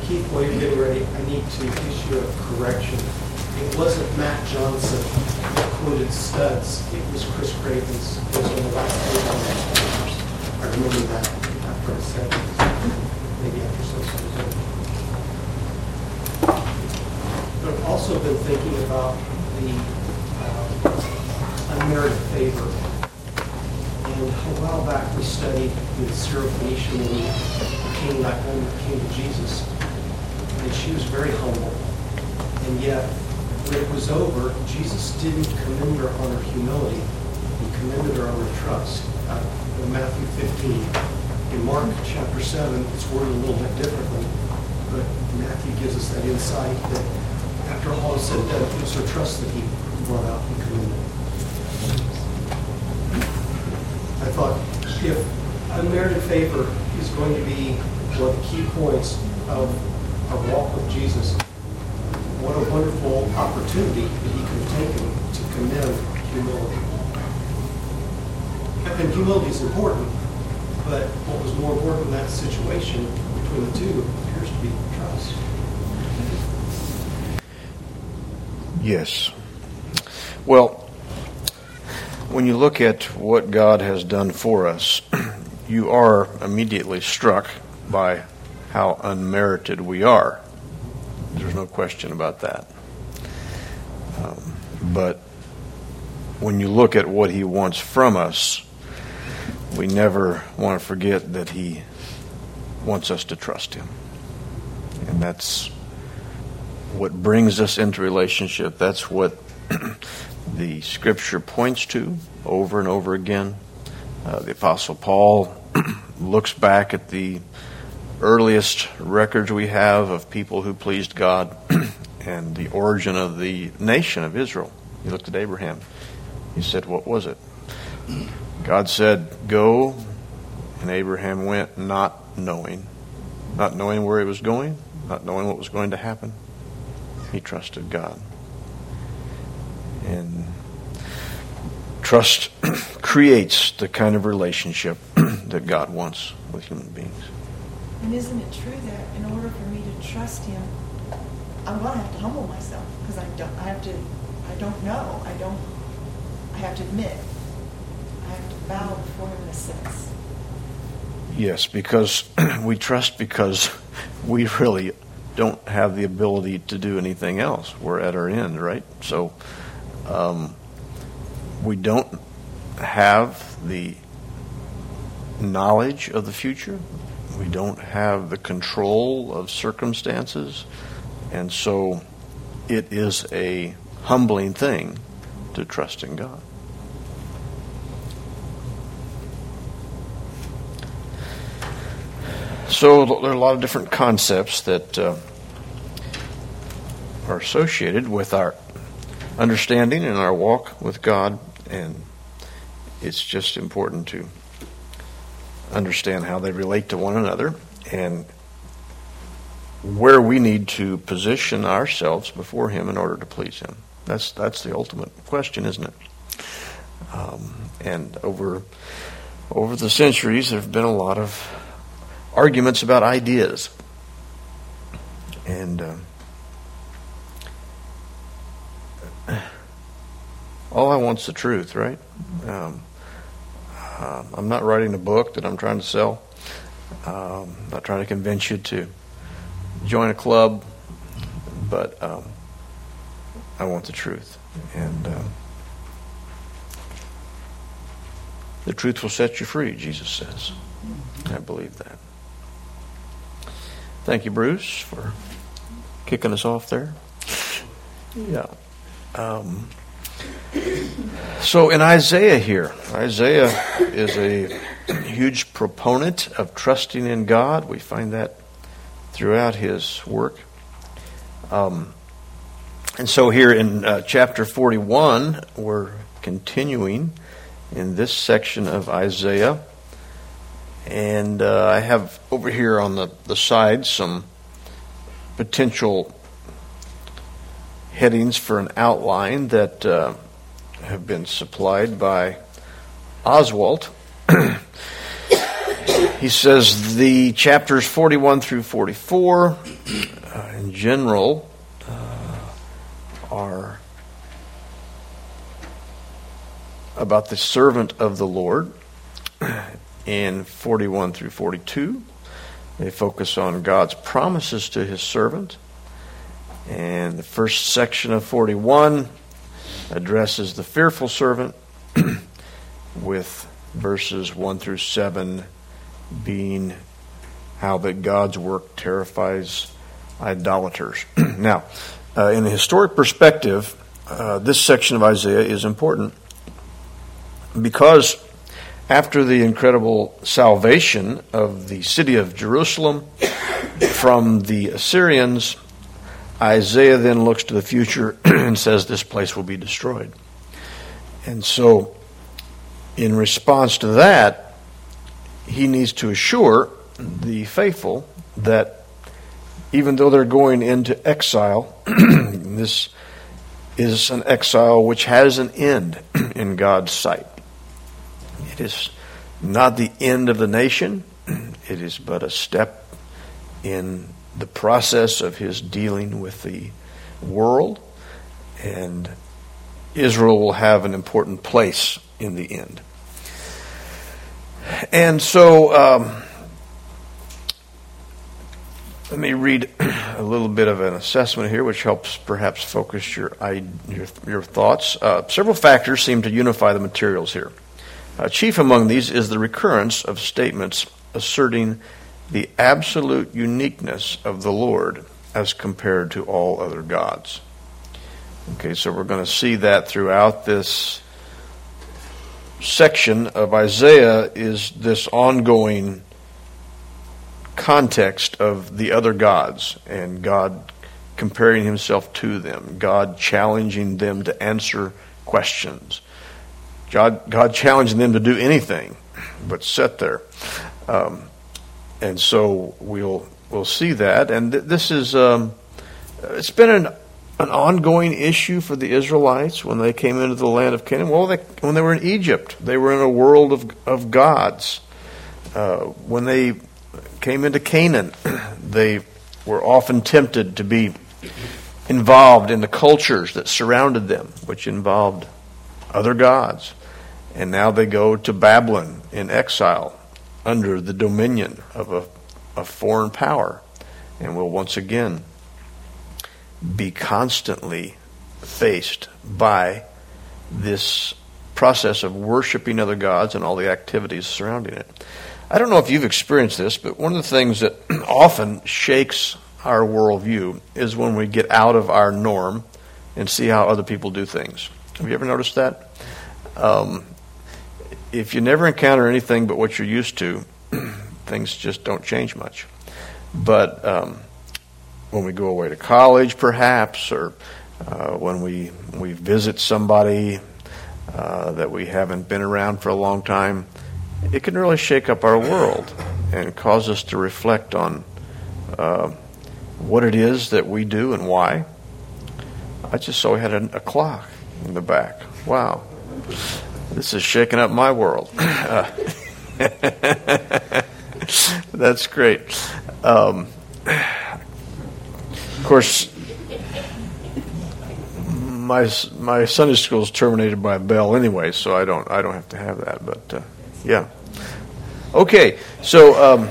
Keith, while you're getting ready, I need to issue a correction. It wasn't Matt Johnson that quoted Studs. It was Chris Cravens. It was on the last page on that papers. I remember that after I said it. Maybe after socialization. But I've also been thinking about the unmerited favor. And a while back we studied with Syrophoenician woman who came back home and came to Jesus. And she was very humble. And yet, when it was over, Jesus didn't commend her on her humility. He commended her on her trust. In Matthew 15. In Mark chapter 7, it's worded a little bit differently. But Matthew gives us that insight that after all is said and done, it was her trust that he brought out and commended. I thought, if unmerited favor is going to be one of the key points of our walk with Jesus, what a wonderful opportunity that he could have taken to commend humility. And humility is important, but what was more important in that situation between the two appears to be trust. Yes. Well, when you look at what God has done for us, you are immediately struck by how unmerited we are. There's no question about that. But when you look at what he wants from us, we never want to forget that he wants us to trust him. And that's what brings us into relationship. That's what the Scripture points to over and over again. The Apostle Paul looks back at the earliest records we have of people who pleased God and the origin of the nation of Israel. He looked at Abraham. He said, what was it? God said, go, and Abraham went not knowing where he was going, not knowing what was going to happen. He trusted God. And trust creates the kind of relationship that God wants with human beings. And isn't it true that in order for me to trust him, I'm going to have to humble myself because I don't know. I have to admit. I have to bow before him in a sense. Yes, because we trust because we really don't have the ability to do anything else. We're at our end, right? So we don't have the knowledge of the future. We don't have the control of circumstances. And so it is a humbling thing to trust in God. So there are a lot of different concepts that are associated with our understanding and our walk with God, and it's just important to understand how they relate to one another and where we need to position ourselves before him in order to please him. That's the ultimate question, isn't it? And over the centuries, there have been a lot of arguments about ideas. And all I want's the truth, right? I'm not writing a book that I'm trying to sell. I'm not trying to convince you to join a club, but I want the truth. And the truth will set you free, Jesus says. I believe that. Thank you, Bruce, for kicking us off there. Yeah. So in Isaiah here, Isaiah is a huge proponent of trusting in God. We find that throughout his work. And so here in chapter 41, we're continuing in this section of Isaiah. And I have over here on the side some potential headings for an outline that have been supplied by Oswald. He says the chapters 41 through 44, in general, are about the servant of the Lord. In 41 through 42, they focus on God's promises to his servant. And the first section of 41 addresses the fearful servant, with verses 1 through 7 being how that God's work terrifies idolaters. Now, in a historic perspective, this section of Isaiah is important because after the incredible salvation of the city of Jerusalem from the Assyrians, Isaiah then looks to the future and says this place will be destroyed. And so, in response to that, he needs to assure the faithful that even though they're going into exile, this is an exile which has an end in God's sight. It is not the end of the nation. It is but a step in the process of his dealing with the world. And Israel will have an important place in the end. And so, let me read a little bit of an assessment here, which helps perhaps focus your thoughts. Several factors seem to unify the materials here. Chief among these is the recurrence of statements asserting the absolute uniqueness of the Lord as compared to all other gods. Okay, so we're going to see that throughout this section of Isaiah is this ongoing context of the other gods and God comparing himself to them, God challenging them to answer questions, God challenging them to do anything but sit there. And so we'll see that. And this is it's been an ongoing issue for the Israelites when they came into the land of Canaan. Well, when they were in Egypt, they were in a world of gods. When they came into Canaan, they were often tempted to be involved in the cultures that surrounded them, which involved other gods. And now they go to Babylon in exile under the dominion of a foreign power, and will once again be constantly faced by this process of worshiping other gods and all the activities surrounding it. I don't know if you've experienced this, but one of the things that often shakes our worldview is when we get out of our norm and see how other people do things. Have you ever noticed that? If you never encounter anything but what you're used to, things just don't change much. But when we go away to college, perhaps, or when we visit somebody that we haven't been around for a long time, it can really shake up our world and cause us to reflect on what it is that we do and why. I just saw we had a clock in the back. Wow. This is shaking up my world. That's great. Of course, my Sunday school is terminated by a bell anyway, so I don't have to have that. But yeah. Okay, so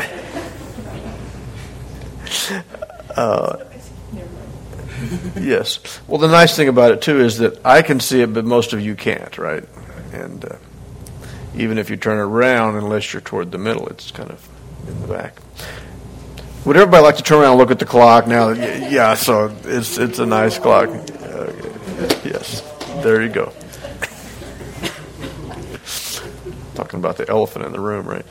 yes. Well, the nice thing about it too is that I can see it, but most of you can't, right? And even if you turn it around, unless you're toward the middle, it's kind of in the back. Would everybody like to turn around and look at the clock now? Yeah, so it's a nice clock. Yes, there you go. Talking about the elephant in the room, right?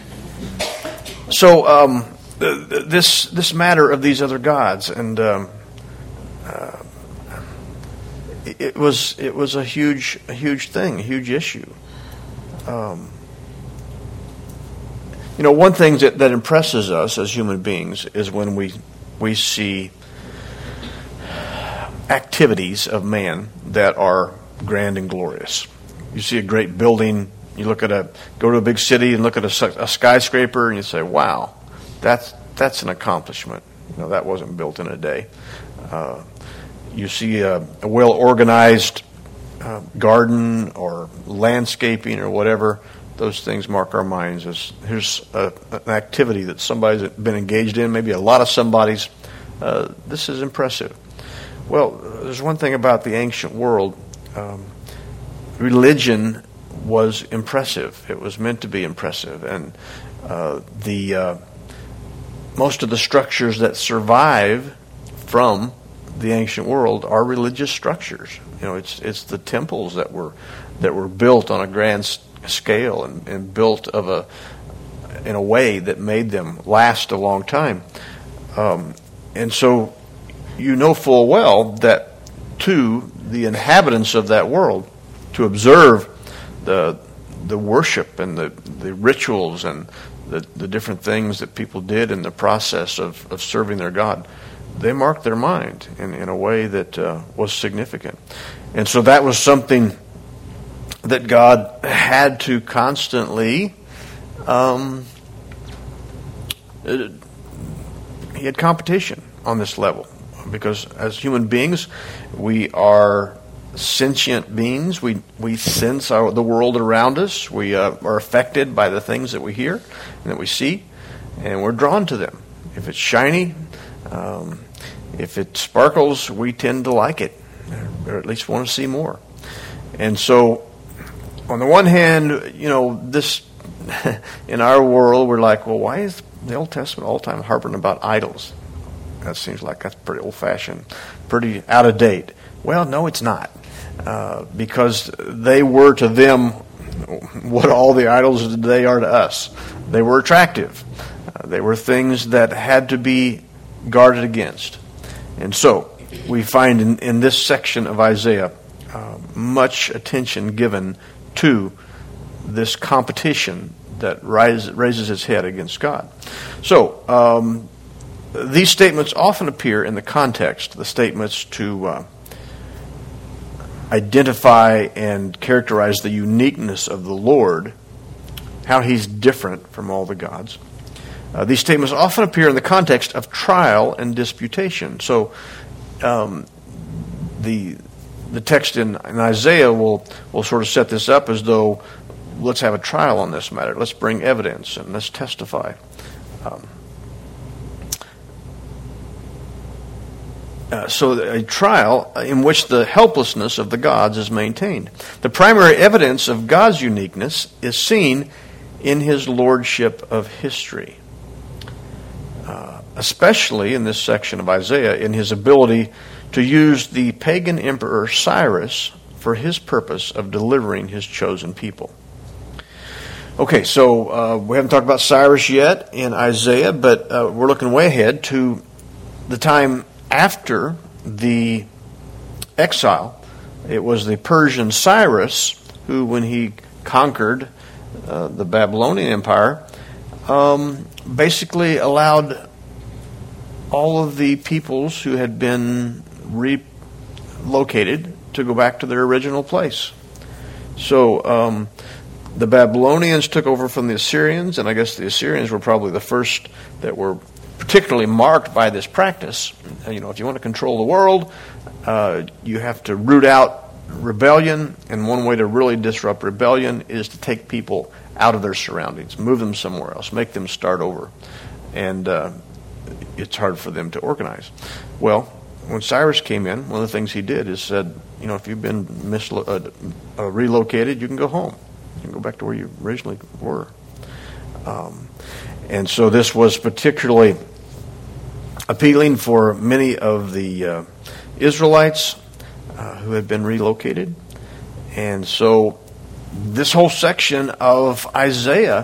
So this matter of these other gods, and it was a huge thing, a huge issue. One thing that impresses us as human beings is when we see activities of man that are grand and glorious. You see a great building, You go to a big city and look at a skyscraper, and you say, "Wow, that's an accomplishment." That wasn't built in a day. You see a well-organized garden or landscaping or whatever. Those things mark our minds as here's an activity that somebody's been engaged in, maybe a lot of somebody's. This is impressive. Well, there's one thing about the ancient world. Religion was impressive. It was meant to be impressive. And most of the structures that survive from the ancient world are religious structures. It's the temples that were built on a grand scale and built in a way that made them last a long time. And so full well that to the inhabitants of that world, to observe the worship and the rituals and the different things that people did in the process of serving their God, they marked their mind in a way that was significant. And so that was something that God had to constantly, he had competition on this level. Because as human beings, we are sentient beings. We sense the world around us. We are affected by the things that we hear and that we see, and we're drawn to them. If it's shiny, if it sparkles, we tend to like it, or at least want to see more. And so, on the one hand, this in our world, we're like, well, why is the Old Testament all the time harping about idols? That seems like that's pretty old-fashioned, pretty out of date. Well, no, it's not. Because they were to them what all the idols of today are to us. They were attractive. They were things that had to be guarded against. And so we find in this section of Isaiah much attention given to this competition that raises its head against God. So these statements often appear in the context, the statements to identify and characterize the uniqueness of the Lord, how He's different from all the gods. These statements often appear in the context of trial and disputation. So the text in Isaiah will sort of set this up as though, let's have a trial on this matter. Let's bring evidence and let's testify. So a trial in which the helplessness of the gods is maintained. The primary evidence of God's uniqueness is seen in His lordship of history. Especially in this section of Isaiah, in His ability to use the pagan emperor Cyrus for His purpose of delivering His chosen people. Okay, so we haven't talked about Cyrus yet in Isaiah, but we're looking way ahead to the time after the exile. It was the Persian Cyrus who, when he conquered the Babylonian Empire, basically allowed all of the peoples who had been relocated to go back to their original place. So the Babylonians took over from the Assyrians, and I guess the Assyrians were probably the first that were particularly marked by this practice. If you want to control the world, you have to root out rebellion, and one way to really disrupt rebellion is to take people out of their surroundings, move them somewhere else, make them start over. And it's hard for them to organize. Well, when Cyrus came in, one of the things he did is said, if you've been relocated, you can go home. You can go back to where you originally were. And so this was particularly appealing for many of the Israelites who had been relocated. And so this whole section of Isaiah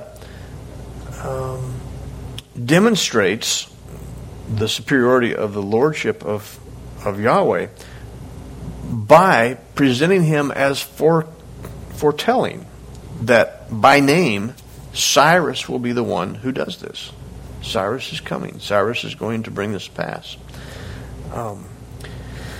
demonstrates the superiority of the lordship of Yahweh by presenting Him as foretelling that by name Cyrus will be the one who does this. Cyrus is coming. Cyrus is going to bring this to pass.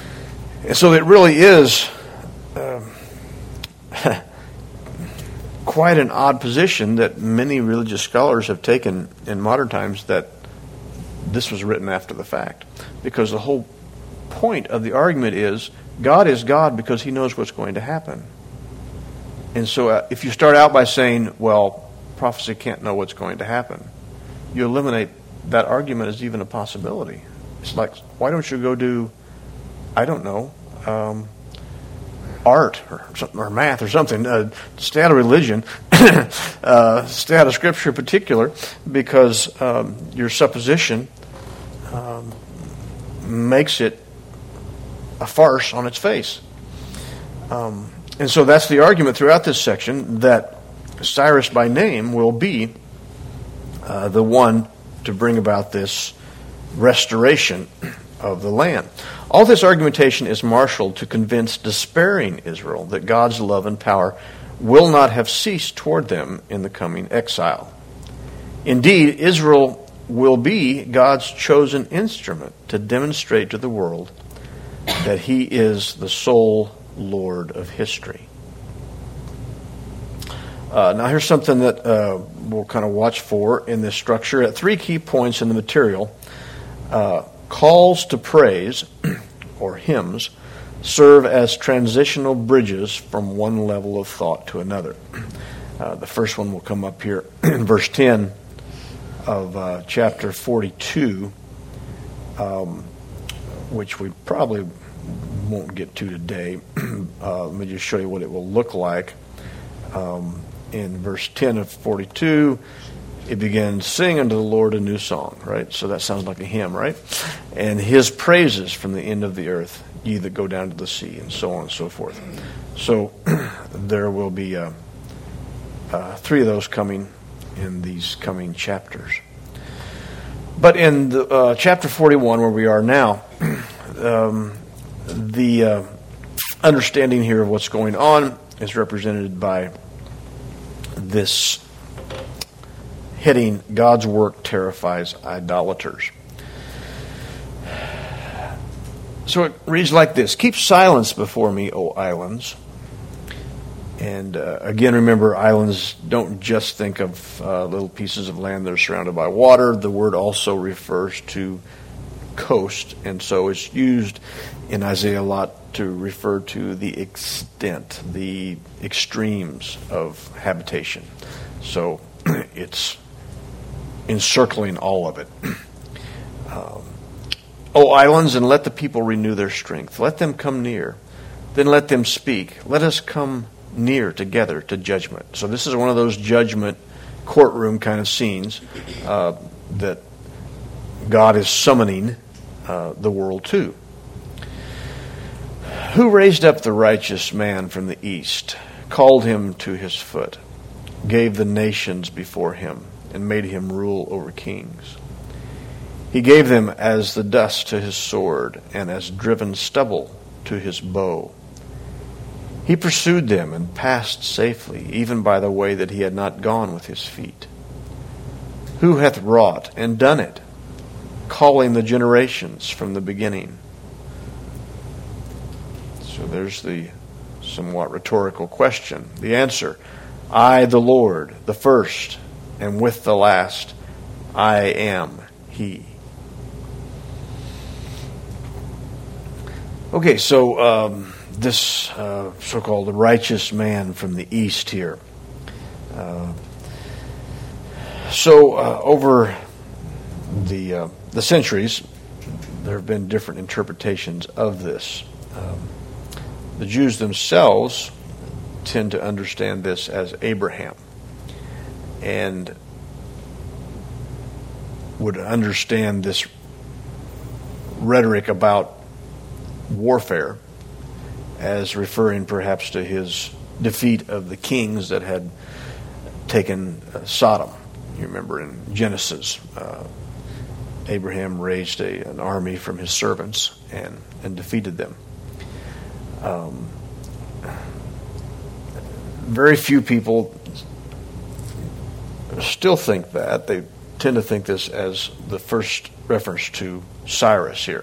And so it really is quite an odd position that many religious scholars have taken in modern times, that this was written after the fact. Because the whole point of the argument is God because he knows what's going to happen. And so if you start out by saying, well, prophecy can't know what's going to happen, you eliminate that argument as even a possibility. It's like, why don't you go do, I don't know, art or math or something, stay out of religion, stay out of Scripture in particular, because your supposition makes it a farce on its face. And so that's the argument throughout this section, that Cyrus by name will be the one to bring about this restoration of the land. All this argumentation is marshaled to convince despairing Israel that God's love and power will not have ceased toward them in the coming exile. Indeed, Israel will be God's chosen instrument to demonstrate to the world that he is the sole Lord of history. Now here's something that we'll kind of watch for in this structure. At 3 key points in the material, calls to praise, or hymns, serve as transitional bridges from one level of thought to another. The first one will come up here in verse 10 of chapter 42, which we probably won't get to today. Let me just show you what it will look like. In verse 10 of 42, it begins, sing unto the Lord a new song, right? So that sounds like a hymn, right? And his praises from the end of the earth, ye that go down to the sea, and so on and so forth. So there will be 3 of those coming in these coming chapters. But in the, chapter 41, where we are now, the understanding here of what's going on is represented by this heading, God's work terrifies idolaters. So it reads like this: keep silence before me, O islands. And again, remember, islands, don't just think of little pieces of land that are surrounded by water. The word also refers to coast, and so it's used in Isaiah a lot to refer to the extent, the extremes of habitation. So it's encircling all of it. O islands, and let the people renew their strength. Let them come near. Then let them speak. Let us come near together to judgment. So this is one of those judgment courtroom kind of scenes that God is summoning the world to. Who raised up the righteous man from the east, called him to his foot, gave the nations before him, and made him rule over kings? He gave them as the dust to his sword, and as driven stubble to his bow. He pursued them and passed safely, even by the way that he had not gone with his feet. Who hath wrought and done it, calling the generations from the beginning? So there's the somewhat rhetorical question. The answer: I, the Lord, the first, and with the last, I am He. Okay, so this so-called righteous man from the east here. Over the centuries, there have been different interpretations of this. The Jews themselves tend to understand this as Abraham, and would understand this rhetoric about warfare as referring perhaps to his defeat of the kings that had taken Sodom. You remember in Genesis, Abraham raised an army from his servants and defeated them. Very few people still think that. They tend to think this as the first reference to Cyrus here.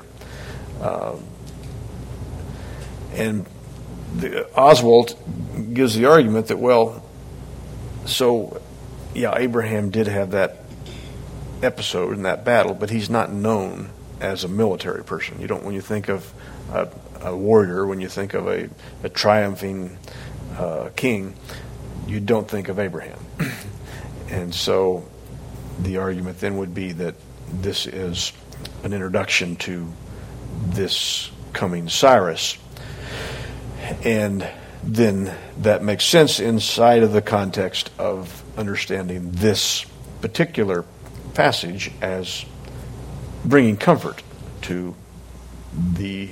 And Oswald gives the argument that, well, So, yeah, Abraham did have that episode in that battle, but he's not known as a military person. You don't, when you think of a warrior, when you think of a triumphing king, you don't think of Abraham. And so the argument then would be that this is an introduction to this coming Cyrus. And then that makes sense inside of the context of understanding this particular passage as bringing comfort to the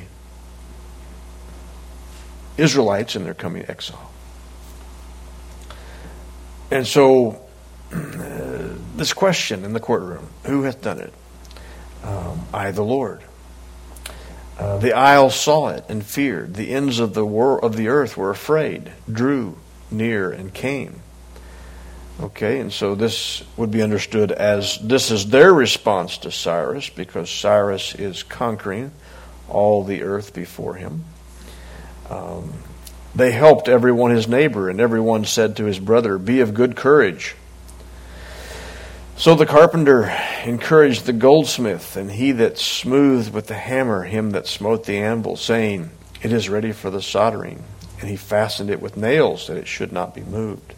Israelites in their coming exile. And so this question in the courtroom, who hath done it? I, the Lord. The isles saw it and feared. The ends of the earth were afraid, drew near and came. Okay, and so this would be understood as this is their response to Cyrus, because Cyrus is conquering all the earth before him. They helped everyone his neighbor, and everyone said to his brother, "Be of good courage." So the carpenter encouraged the goldsmith, and he that smoothed with the hammer him that smote the anvil, saying, "It is ready for the soldering." And he fastened it with nails, that it should not be moved.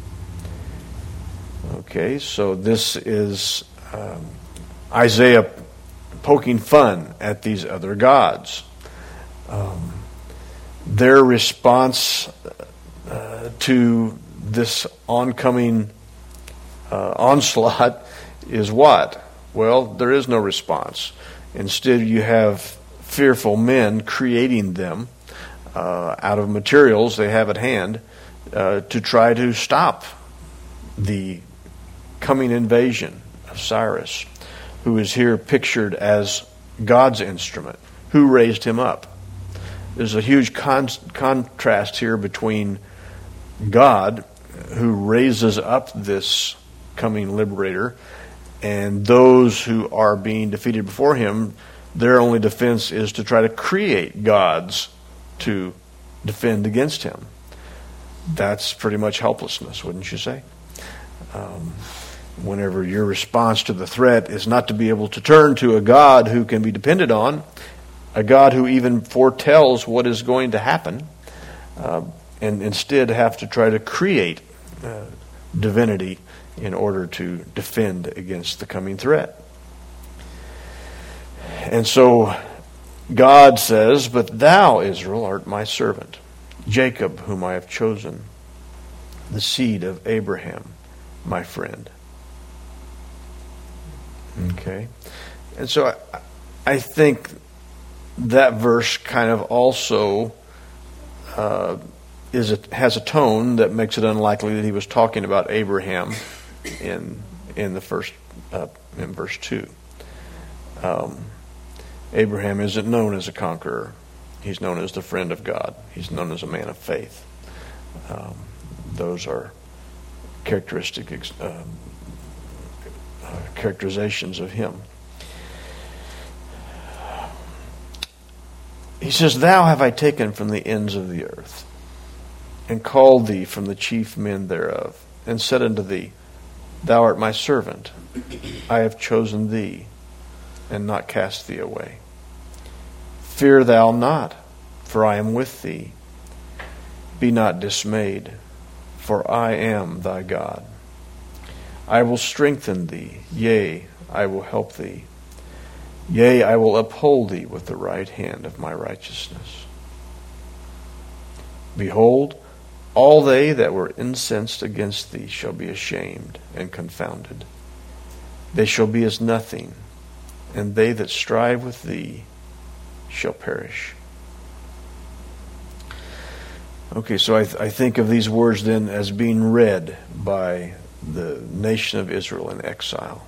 Okay, so this is Isaiah poking fun at these other gods. Their response to this oncoming onslaught is what? Well, there is no response. Instead, you have fearful men creating them out of materials they have at hand to try to stop the coming invasion of Cyrus, who is here pictured as God's instrument. Who raised him up? There's a huge contrast here between God, who raises up this coming liberator, and those who are being defeated before him. Their only defense is to try to create gods to defend against him. That's pretty much helplessness, wouldn't you say? Whenever your response to the threat is not to be able to turn to a God who can be depended on, a God who even foretells what is going to happen, and instead have to try to create divinity in order to defend against the coming threat. And so God says, "But thou, Israel, art my servant, Jacob, whom I have chosen, the seed of Abraham, my friend." Okay. And so I think that verse kind of also has a tone that makes it unlikely that he was talking about Abraham in the first in verse 2. Abraham isn't known as a conqueror. He's known as the friend of God. He's known as a man of faith. Those are characterizations of him. He says, "Thou have I taken from the ends of the earth, and called thee from the chief men thereof, and said unto thee, Thou art my servant. I have chosen thee, and not cast thee away. Fear thou not, for I am with thee. Be not dismayed, for I am thy God. I will strengthen thee, yea, I will help thee. Yea, I will uphold thee with the right hand of my righteousness. Behold, all they that were incensed against thee shall be ashamed and confounded. They shall be as nothing, and they that strive with thee shall perish." Okay, so I think of these words then as being read by the nation of Israel in exile.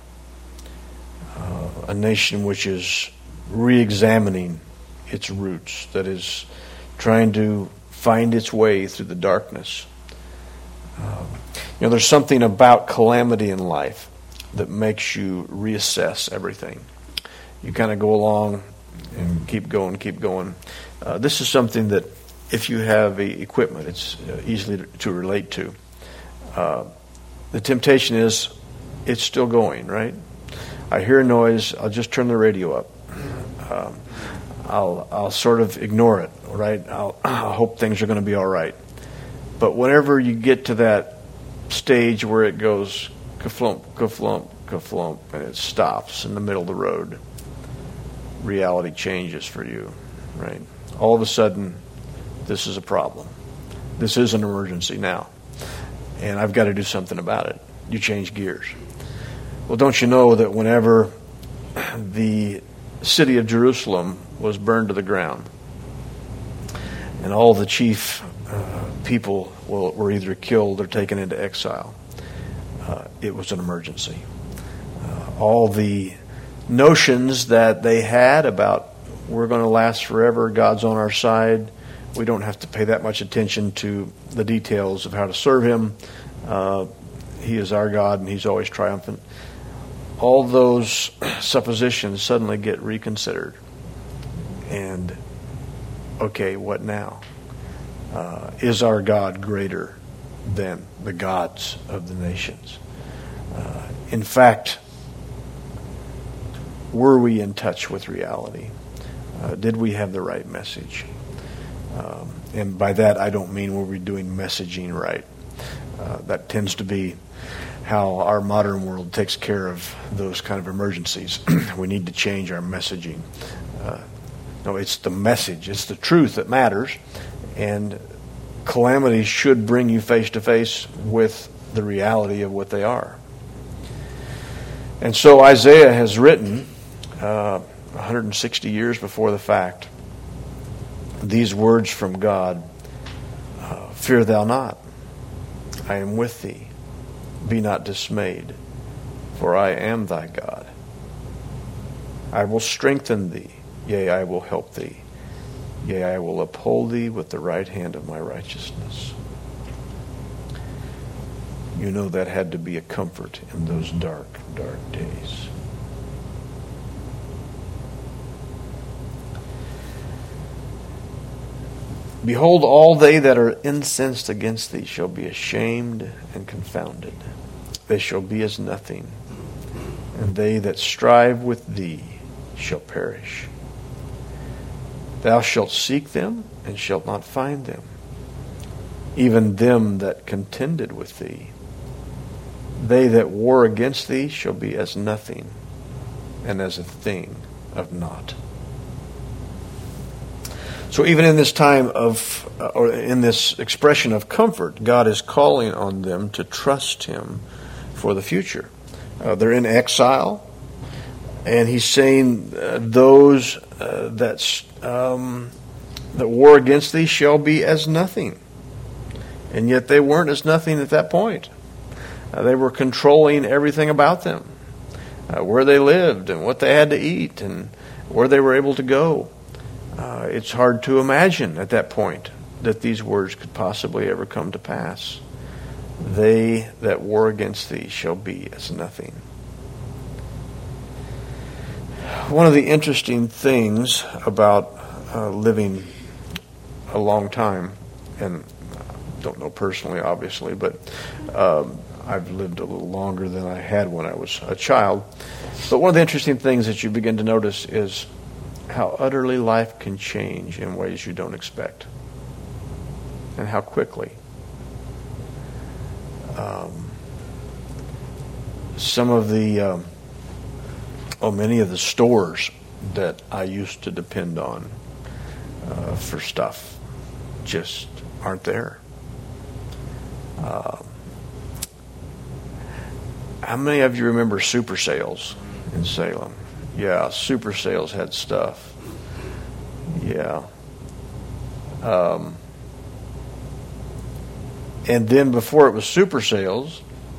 A nation which is re-examining its roots, that is trying to find its way through the darkness. There's something about calamity in life that makes you reassess everything. You kind of go along and keep going. This is something that if you have equipment, it's easily to relate to. the temptation is, it's still going, right? I hear a noise, I'll just turn the radio up. I'll sort of ignore it, right? I'll hope things are going to be all right. But whenever you get to that stage where it goes ka-flump, ka-flump, ka-flump, and it stops in the middle of the road, reality changes for you, right? All of a sudden, this is a problem. This is an emergency now, and I've got to do something about it. You change gears. Well, don't you know that whenever the city of Jerusalem was burned to the ground, and all the chief people were either killed or taken into exile, it was an emergency. All the notions that they had about we're going to last forever, God's on our side, we don't have to pay that much attention to the details of how to serve Him. He is our God and He's always triumphant. All those suppositions suddenly get reconsidered. And, okay, what now? Is our God greater than the gods of the nations? In fact, were we in touch with reality? Did we have the right message? And by that, I don't mean were we doing messaging right. That tends to be how our modern world takes care of those kind of emergencies. We need to change our messaging. No, it's the message. It's the truth that matters. And calamities should bring you face to face with the reality of what they are. And so Isaiah has written 160 years before the fact these words from God, fear thou not, I am with thee, be not dismayed, for I am thy God. I will strengthen thee, yea, I will help thee, yea, I will uphold thee with the right hand of my righteousness. You know that had to be a comfort in those dark, dark days. Behold, all they that are incensed against thee shall be ashamed and confounded. They shall be as nothing, and they that strive with thee shall perish. Thou shalt seek them, and shalt not find them, even them that contended with thee. They that war against thee shall be as nothing, and as a thing of naught. So even in this time of, or in this expression of comfort, God is calling on them to trust Him for the future. They're in exile, and He's saying those that war against thee shall be as nothing. And yet they weren't as nothing at that point. They were controlling everything about them, where they lived and what they had to eat and where they were able to go. It's hard to imagine at that point that these words could possibly ever come to pass. They that war against thee shall be as nothing. One of the interesting things about living a long time, and I don't know personally, obviously, but I've lived a little longer than I had when I was a child. But one of the interesting things that you begin to notice is how utterly life can change in ways you don't expect, and how quickly. Some of the, many of the stores that I used to depend on for stuff just aren't there. How many of you remember Super Sales in Salem? Yeah, Super Sales had stuff. Yeah. And then before it was Super Sales,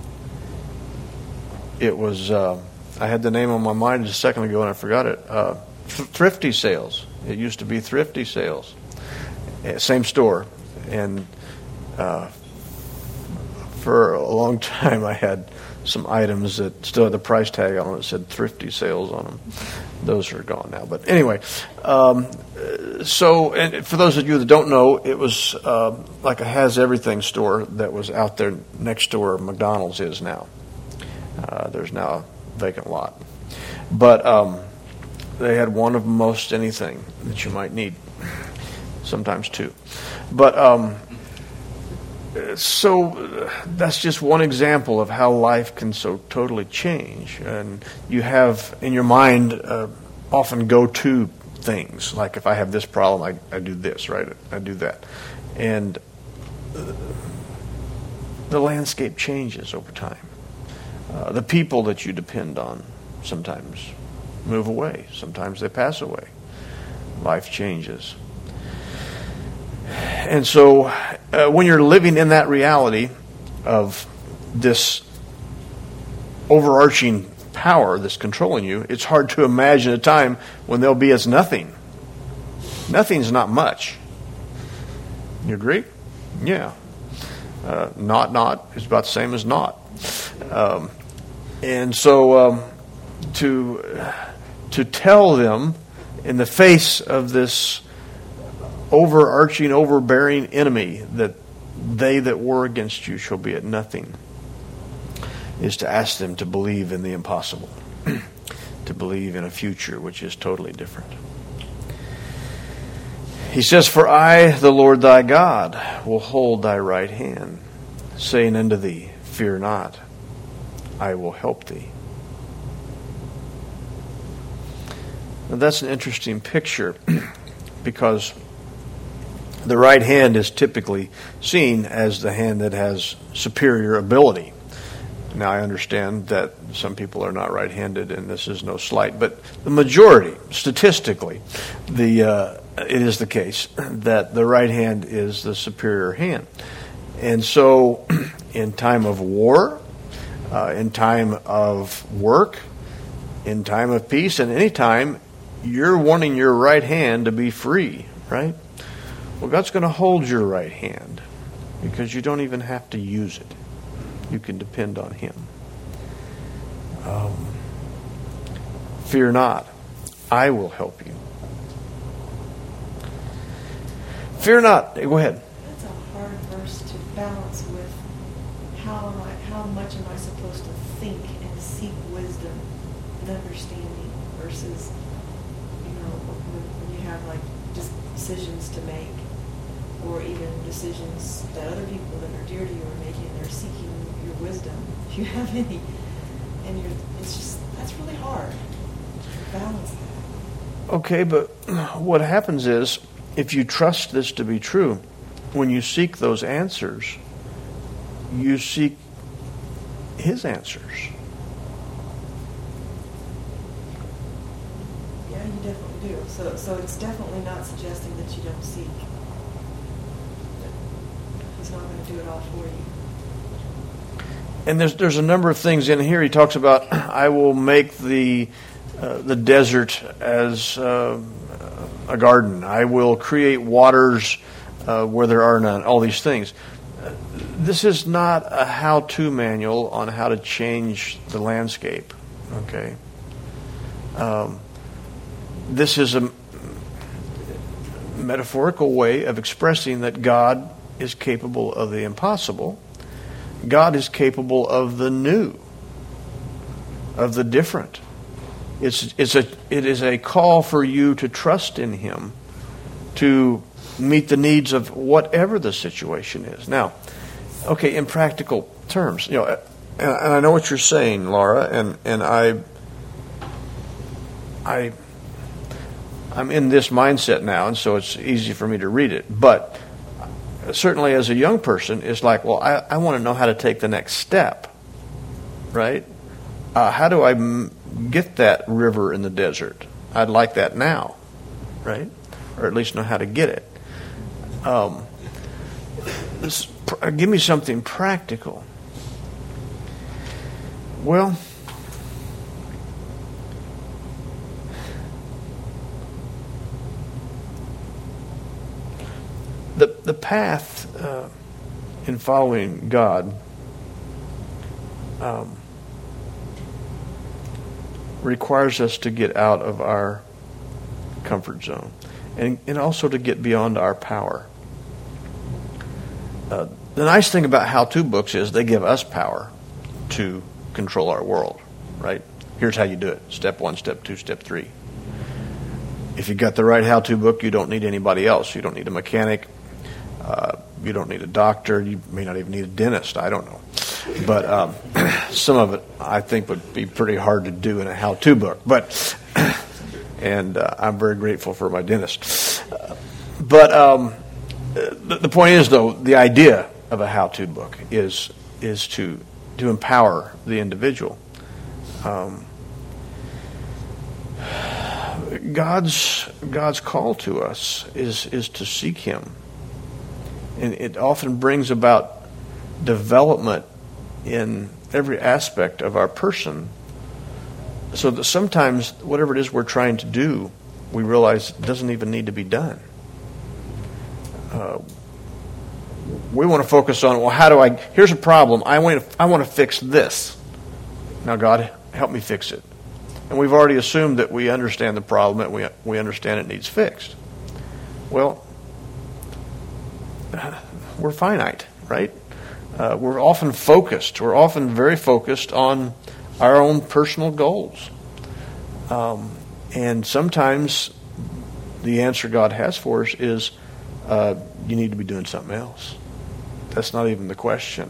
it was, I had the name on my mind just a second ago and I forgot it, Thrifty Sales. It used to be Thrifty Sales. Same store. And for a long time I had some items that still had the price tag on it that said Thrifty Sales on them. Those are gone now. But anyway, So, and for those of you that don't know, it was like a Has Everything store that was out there next to where McDonald's is now. There's now a vacant lot. But they had one of most anything that you might need, sometimes two. But so that's just one example of how life can so totally change. And you have in your mind often go-to things. Like if I have this problem, I do this, right? I do that. And the landscape changes over time. The people that you depend on sometimes move away. Sometimes they pass away. Life changes. And so when you're living in that reality of this overarching power that's controlling you, it's hard to imagine a time when there'll be as nothing. Nothing's not much. You agree? Yeah. Not is about the same as not. And so to tell them in the face of this overarching, overbearing enemy that they that war against you shall be at nothing, is to ask them to believe in the impossible, to believe in a future which is totally different. He says, "For I, the Lord thy God, will hold thy right hand, saying unto thee, Fear not, I will help thee." Now that's an interesting picture because the right hand is typically seen as the hand that has superior ability. Now, I understand that some people are not right-handed, and this is no slight, but the majority, statistically, it is the case that the right hand is the superior hand. And so, in time of war, in time of work, in time of peace, and any time, you're wanting your right hand to be free, right? Well, God's going to hold your right hand because you don't even have to use it. You can depend on Him. Fear not, I will help you. Fear not. Go ahead. That's a hard verse to balance with how much am I supposed to think and seek wisdom and understanding versus, when you have like just decisions to make, or even decisions that other people that are dear to you are making, they're seeking your wisdom, if you have any. And that's really hard to balance that. Okay, but what happens is, if you trust this to be true, when you seek those answers, you seek His answers. Yeah, you definitely do. So it's definitely not suggesting that you don't seek. He's not going to do it all for you. And there's a number of things in here. He talks about, I will make the desert as a garden. I will create waters where there are none. All these things. This is not a how-to manual on how to change the landscape. Okay. This is a metaphorical way of expressing that God is capable of the impossible. God is capable of the new, of the different. It is a call for you to trust in Him to meet the needs of whatever the situation is. Now, okay, in practical terms, and I know what you're saying, Laura, and I'm in this mindset now, and so it's easy for me to read it. But certainly as a young person, it's like, well, I want to know how to take the next step, right? How do I get that river in the desert? I'd like that now, right? Or at least know how to get it. Give me something practical. Well, the path in following God requires us to get out of our comfort zone. and also to get beyond our power. The nice thing about how-to books is they give us power to control our world, right? Here's how you do it. Step 1, step 2, step 3. If you got the right how-to book, you don't need anybody else. You don't need a mechanic. You don't need a doctor. You may not even need a dentist. I don't know. But some of it, I think, would be pretty hard to do in a how-to book. And I'm very grateful for my dentist. But the point is, though, the idea of a how-to book is to empower the individual. God's call to us is to seek Him, and it often brings about development in every aspect of our person, so that sometimes whatever it is we're trying to do, we realize it doesn't even need to be done. We want to focus on, well, here's a problem. I want to fix this. Now, God, help me fix it. And we've already assumed that we understand the problem and we understand it needs fixed. Well, we're finite, right? We're often focused. We're often very focused on our own personal goals. And sometimes the answer God has for us is, you need to be doing something else. That's not even the question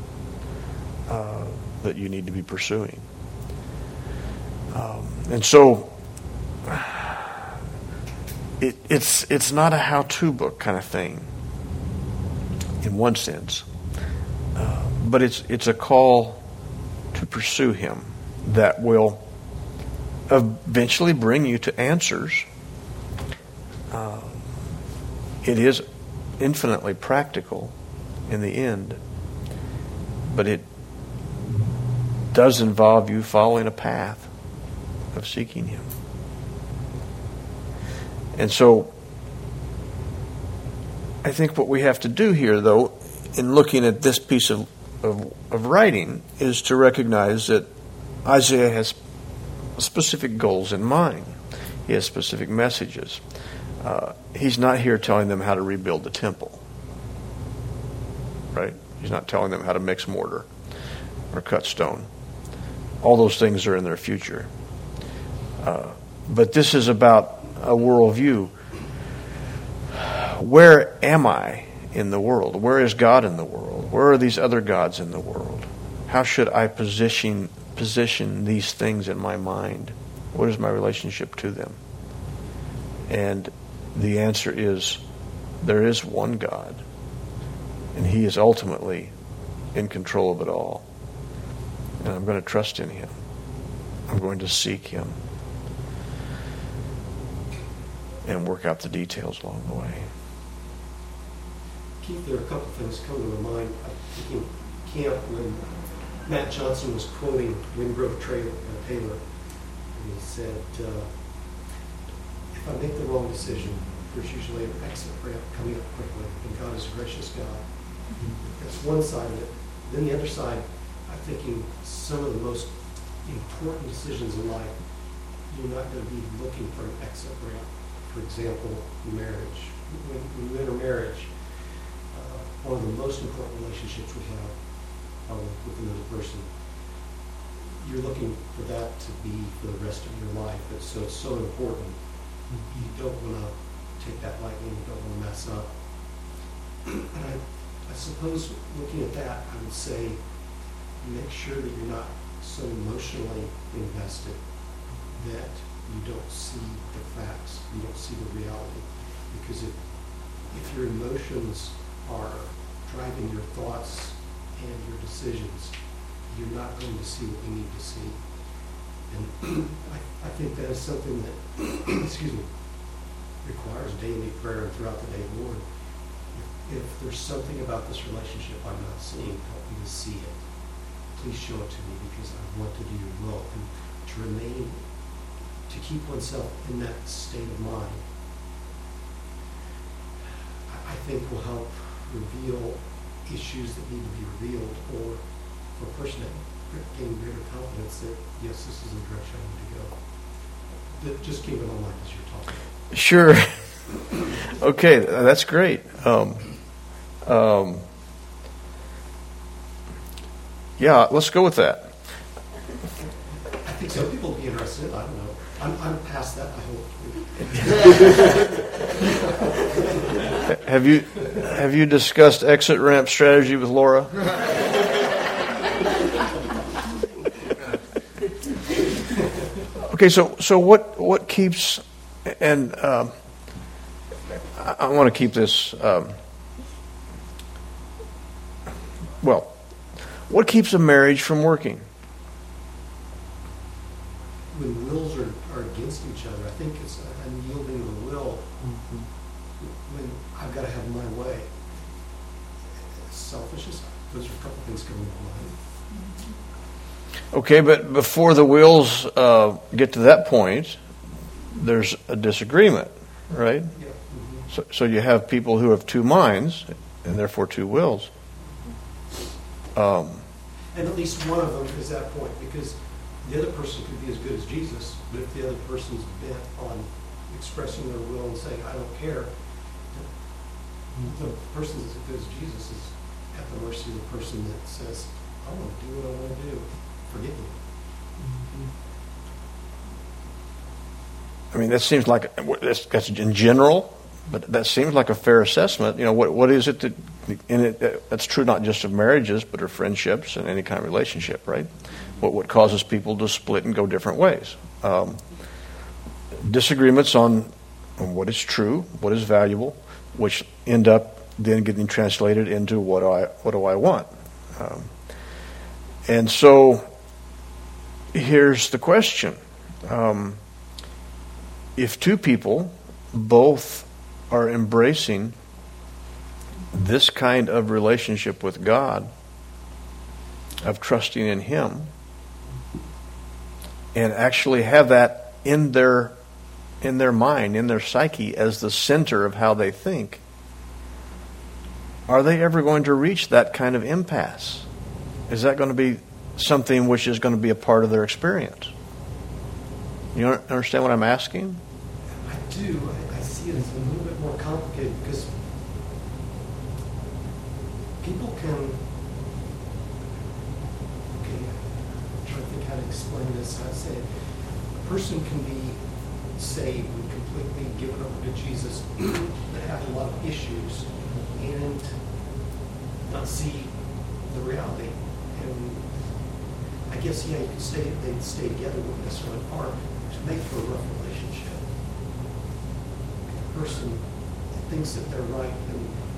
that you need to be pursuing. And so it's not a how-to book kind of thing in one sense, but it's a call to pursue Him that will eventually bring you to answers. It is infinitely practical in the end, but it does involve you following a path of seeking Him. And so I think what we have to do here, though, in looking at this piece of writing, is to recognize that Isaiah has specific goals in mind. He has specific messages. He's not here telling them how to rebuild the temple, right? He's not telling them how to mix mortar or cut stone. All those things are in their future. But this is about a worldview. Where am I in the world? Where is God in the world? Where are these other gods in the world? How should I position these things in my mind? What is my relationship to them? And the answer is, there is one God, and He is ultimately in control of it all. And I'm going to trust in Him. I'm going to seek Him and work out the details along the way. Keith, there are a couple of things coming to my mind. I'm thinking camp when Matt Johnson was quoting Wingrove Taylor, and he said, if I make the wrong decision, there's usually an exit ramp coming up quickly, and God is a gracious God. That's one side of it. Then the other side, I'm thinking some of the most important decisions in life, you're not going to be looking for an exit ramp. For example, marriage. When you enter marriage, one of the most important relationships we have with another person, you're looking for that to be for the rest of your life. So it's so important. You don't want to take that lightly. You don't want to mess up. And I suppose looking at that, I would say make sure that you're not so emotionally invested that you don't see the facts, you don't see the reality. Because if your emotions are driving your thoughts and your decisions, you're not going to see what you need to see. And I think that is something that, excuse me, requires daily prayer and throughout the day. Lord, if there's something about this relationship I'm not seeing, help me to see it. Please show it to me, because I want to do your will. And to keep oneself in that state of mind, I think will help reveal issues that need to be revealed, or for a person to gain greater confidence that, yes, this is the direction I need to go. That just keep it in mind as you're talking. Sure. Okay, that's great. Yeah, let's go with that. I think some people will be interested. I don't know. I'm past that, I hope. Have you discussed exit ramp strategy with Laura? Okay, so what keeps, and I want to keep this, what keeps a marriage from working? When wills are against each other, I think it's unyielding of the will. When I've got to have my way. Selfishness, those are a couple things coming to mind. Okay, but before the wills get to that point, there's a disagreement, right? Yeah. So you have people who have two minds, and therefore two wills. And at least one of them is that point, because the other person could be as good as Jesus, but if the other person's bent on expressing their will and saying, I don't care, the person that's as good as Jesus is at the mercy of the person that says, I want to do what I want to do. Forgive me. I mean, that seems like, that's in general, but that seems like a fair assessment. You know, what is it that, that's true not just of marriages, but of friendships and any kind of relationship, right? What causes people to split and go different ways? Disagreements on what is true, what is valuable, which end up then getting translated into what do I want? And so here's the question. If two people both are embracing this kind of relationship with God, of trusting in Him, and actually have that in their mind, in their psyche, as the center of how they think, are they ever going to reach that kind of impasse? Is that going to be something which is going to be a part of their experience? You understand what I'm asking? I do. I see it as a little bit more complicated because people can, I'm trying to think how to explain this. I'd say a person can be saved and completely given over to Jesus but have a lot of issues and not see the reality. And I guess, you could they'd stay together, wouldn't necessarily part, to make for a rough relationship. If the person thinks that they're right, then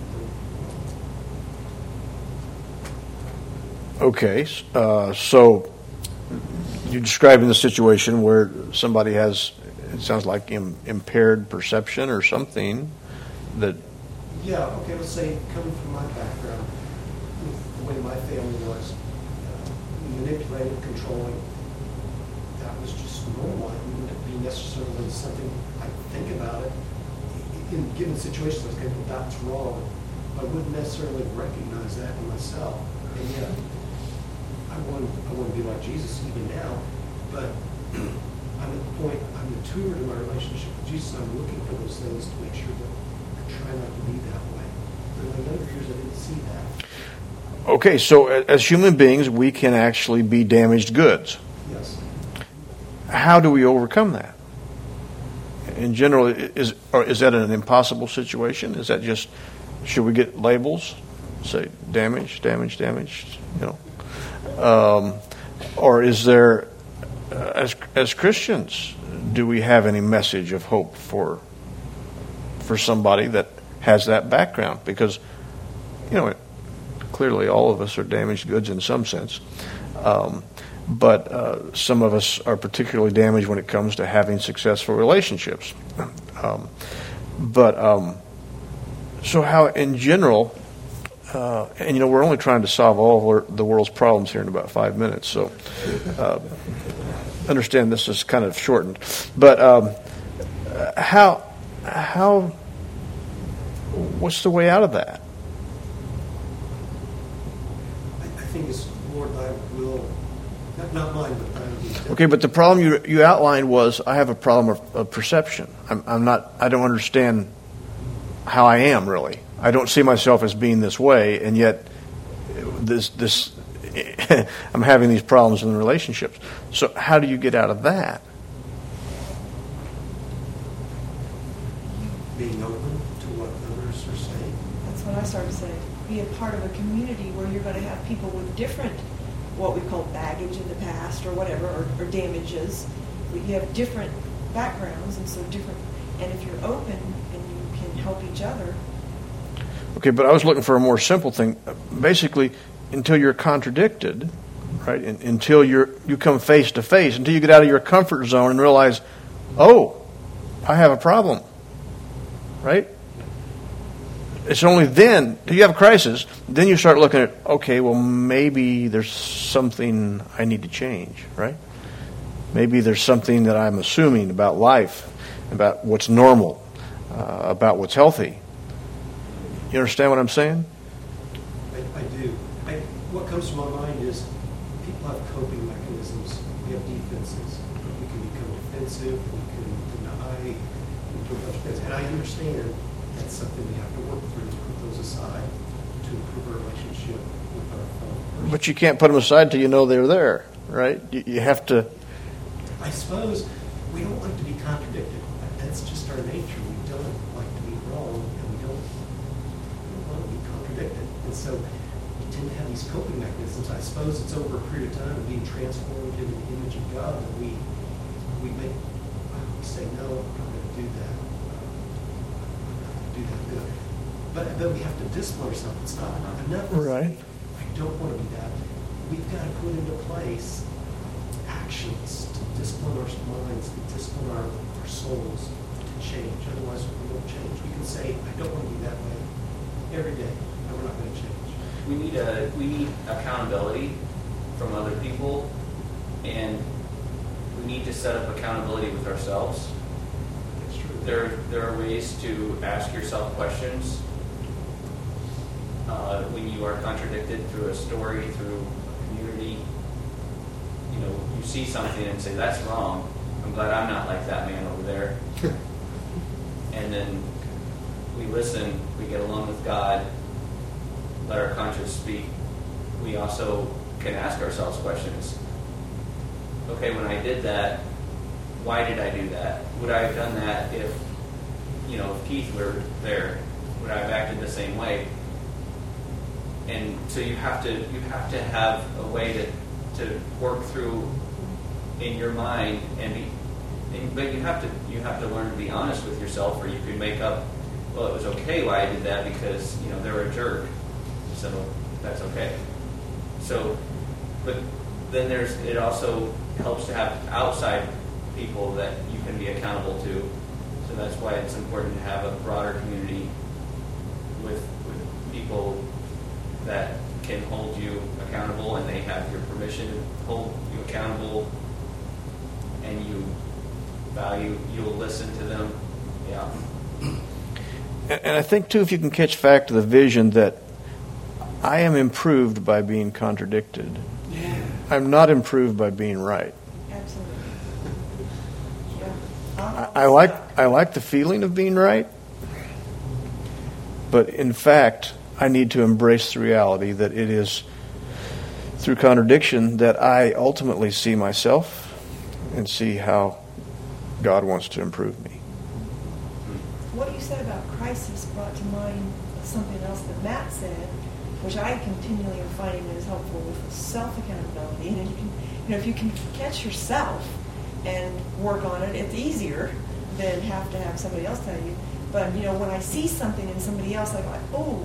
they're wrong. Okay, so you're describing the situation where somebody has, it sounds like impaired perception or something that... Yeah, okay, let's say, coming from my background, the way my family was, manipulative, controlling, that was just normal. It wouldn't be necessarily something I think about it. In given situations, I was thinking, well, that's wrong. I wouldn't necessarily recognize that in myself. And yet, I want to be like Jesus even now, but I'm at the point, I'm matured in my relationship with Jesus, and I'm looking for those things to make sure that I try not to be that way. But in my younger years, I didn't see that. Okay, so as human beings, we can actually be damaged goods. Yes. How do we overcome that? In general, is that an impossible situation? Is that just, should we get labels? Say damaged, or is there, as Christians, do we have any message of hope for somebody that has that background? Because, clearly all of us are damaged goods in some sense. But some of us are particularly damaged when it comes to having successful relationships. So how, in general, and we're only trying to solve all the world's problems here in about 5 minutes, so understand this is kind of shortened. But how, what's the way out of that? I think it's, Lord, thy will, not mine, but thine be done. Okay, but the problem you outlined was, I have a problem of perception. I don't understand how I am, really. I don't see myself as being this way, and yet this I'm having these problems in the relationships. So how do you get out of that? Being open to what others are saying. That's what I started to say. Be a part of a community where you're going to have people with different, what we call baggage in the past or whatever, or damages. You have different backgrounds, and so different. And if you're open and you can help each other. Okay, but I was looking for a more simple thing. Basically, until you're contradicted, right? Until you come face to face, until you get out of your comfort zone and realize, oh, I have a problem, right? It's only then, till you have a crisis, then you start looking at, okay, well, maybe there's something I need to change, right? Maybe there's something that I'm assuming about life, about what's normal, about what's healthy. You understand what I'm saying? I do. What comes to my mind is people have coping mechanisms. We have defenses. We can become defensive. We can deny. We can put things. And I understand that's something we have to work through, to put those aside to improve our relationship with our fellow person. But you can't put them aside till you know they're there, right? You have to. I suppose we don't like to be contradicted. That's just our nature. We don't like to be wrong, and we don't want to be contradicted. And so we tend to have these coping mechanisms. I suppose it's over a period of time of being transformed into the image of God that we say, no, I'm not going to do that. I'm not going to do that. But we have to discipline ourselves. It's not enough to Right. say, I don't want to be that. We've got to put into place actions to discipline our minds, to discipline our souls to change. Otherwise, we won't change. We can say, I don't want to be that way every day, and we're not going to change. We need accountability from other people, and we need to set up accountability with ourselves. That's true. There are ways to ask yourself questions when you are contradicted through a story, through a community. You know, you see something and say, that's wrong. I'm glad I'm not like that man over there. And then we listen, we get along with God, let our conscience speak. We also can ask ourselves questions. Okay, when I did that, why did I do that? Would I have done that if Keith were there? Would I have acted the same way? And so you have to have a way to work through in your mind but you have to learn to be honest with yourself, or you can make up, well, it was okay why I did that because they were a jerk, so that's okay. So, but then it also helps to have outside people that you can be accountable to. So that's why it's important to have a broader community with people that can hold you accountable, and they have your permission to hold you accountable, and you'll listen to them. Yeah. And I think, too, if you can catch back to the vision that I am improved by being contradicted. Yeah. I'm not improved by being right. Absolutely. Yeah. I like the feeling of being right, but in fact, I need to embrace the reality that it is through contradiction that I ultimately see myself and see how God wants to improve me. What you said about crisis brought to mind something else that Matt said, which I continually am finding that is helpful with self-accountability. And if you can catch yourself and work on it, it's easier than have to have somebody else tell you. But when I see something in somebody else, I go, oh,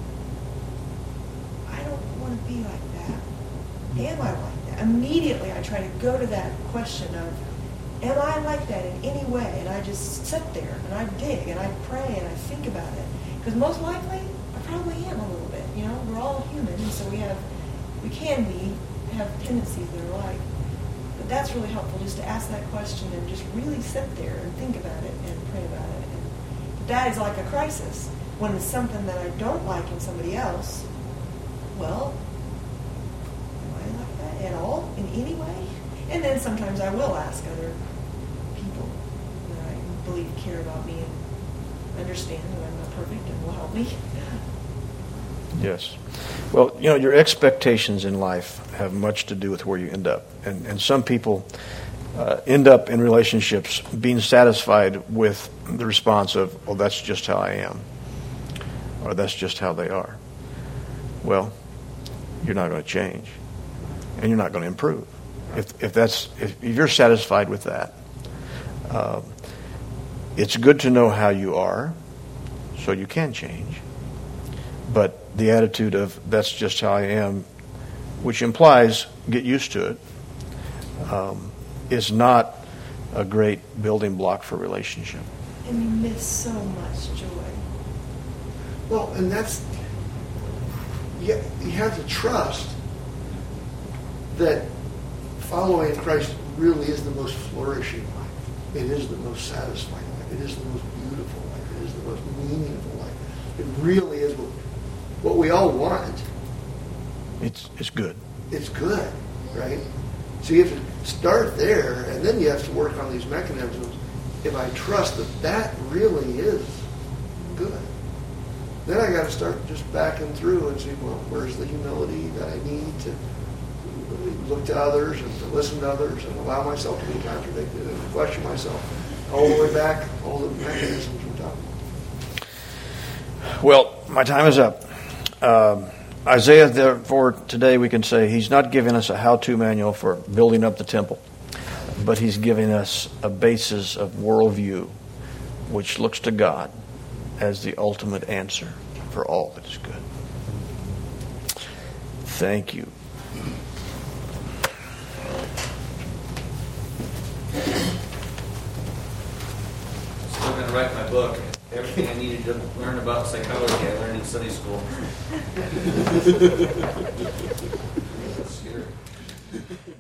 I don't want to be like that. Am I like that? Immediately I try to go to that question of, am I like that in any way? And I just sit there and I dig and I pray and I think about it. Because most likely, I probably am a little bit. We're all human, and so we can have tendencies that are alike. But that's really helpful, just to ask that question and just really sit there and think about it and pray about it. But that is like a crisis. When it's something that I don't like in somebody else, well, am I like that at all in any way? And then sometimes I will ask other people that I believe care about me and understand that I'm not perfect and will help me. Yes. Well, your expectations in life have much to do with where you end up. And some people end up in relationships being satisfied with the response of, well, that's just how I am, or that's just how they are. Well, you're not going to change, and you're not going to improve. If you're satisfied with that, it's good to know how you are, so you can change. But the attitude of that's just how I am, which implies get used to it, is not a great building block for relationship. And you miss so much joy. Well, and that's, you have to trust that following Christ really is the most flourishing life. It is the most satisfying life. It is the most beautiful life. It is the most meaningful life. It really is what we all want. It's good. It's good, right? So you have to start there, and then you have to work on these mechanisms. If I trust that really is good, then I got to start just backing through and see, well, where's the humility that I need to look to others and to listen to others and allow myself to be contradicted and to question myself all the way back, all the mechanisms we're talking about. Well, my time is up. Isaiah, therefore, today we can say he's not giving us a how-to manual for building up the temple, but he's giving us a basis of worldview which looks to God as the ultimate answer for all that is good. Thank you. Still going to write my book. Everything I needed to learn about psychology, I learned in Sunday school. That's scary.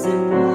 simple